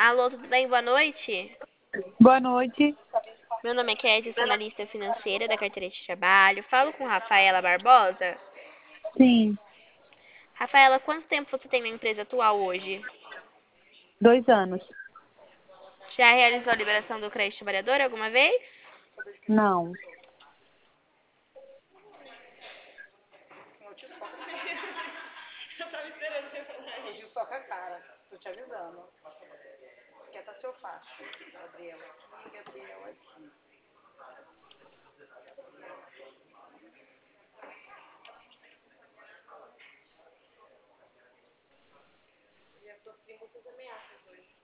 Alô, tudo bem? Boa noite. Boa noite. Meu nome é Kézia, sou analista financeira da carteira de trabalho. Falo com Rafaela Barbosa. Sim, Rafaela, quanto tempo você tem na empresa atual hoje? 2 anos. Já realizou a liberação do crédito trabalhador alguma vez? Não. Eu tava esperando você falar isso. Só com a cara, tô te avisando. Esquenta seu facho, Gabriel aqui, Gabriel aqui. Já sofri muitas ameaças hoje.